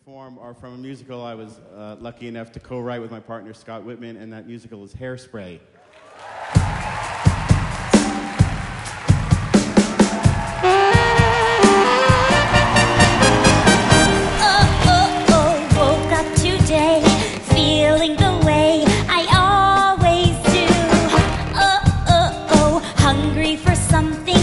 perform are from a musical I was lucky enough to co-write with my partner Scott Whitman, and that musical is Hairspray. Woke up today, feeling the way I always do. Hungry for something